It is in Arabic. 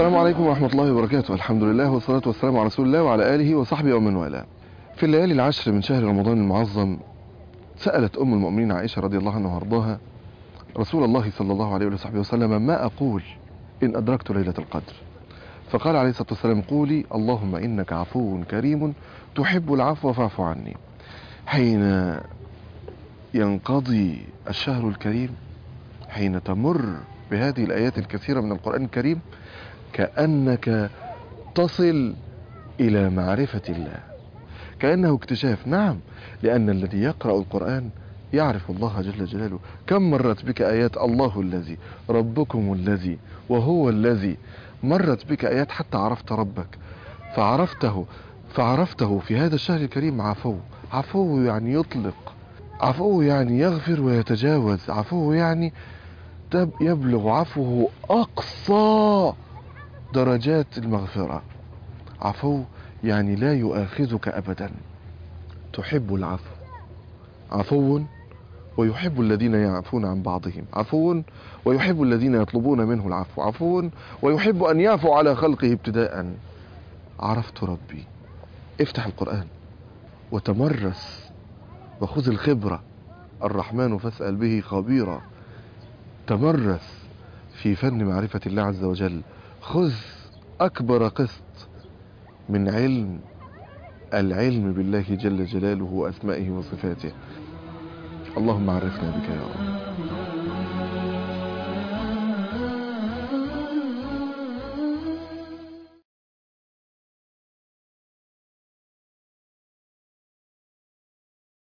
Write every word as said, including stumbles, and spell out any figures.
السلام عليكم ورحمة الله وبركاته. الحمد لله والصلاة والسلام على رسول الله وعلى آله وصحبه ومن والاه. في الليالي العشر من شهر رمضان المعظم سألت أم المؤمنين عائشة رضي الله عنها وارضاها رسول الله صلى الله عليه وصحبه وسلم: ما أقول إن أدركت ليلة القدر؟ فقال عليه الصلاة والسلام: قولي اللهم إنك عفو كريم تحب العفو فاعف عني. حين ينقضي الشهر الكريم، حين تمر بهذه الآيات الكثيرة من القرآن الكريم، كأنك تصل إلى معرفة الله، كأنه اكتشاف. نعم، لأن الذي يقرأ القرآن يعرف الله جل جلاله. كم مرت بك آيات الله الذي، ربكم الذي، وهو الذي. مرت بك آيات حتى عرفت ربك، فعرفته فعرفته في هذا الشهر الكريم. عفو، عفو يعني يطلق، عفو يعني يغفر ويتجاوز، عفو يعني يبلغ عفوه أقصى درجات المغفرة. عفو يعني لا يؤاخذك أبدا. تحب العفو، عفو ويحب الذين يعفون عن بعضهم، عفو ويحب الذين يطلبون منه العفو، عفو ويحب أن يعفو على خلقه ابتداء. عرفت ربي. افتح القرآن وتمرس وخذ الخبرة. الرحمن فاسأل به خبيرا. تمرس في فن معرفة الله عز وجل. خذ أكبر قسط من علم، العلم بالله جل جلاله وأسمائه وصفاته. اللهم عرفنا بك يا رب.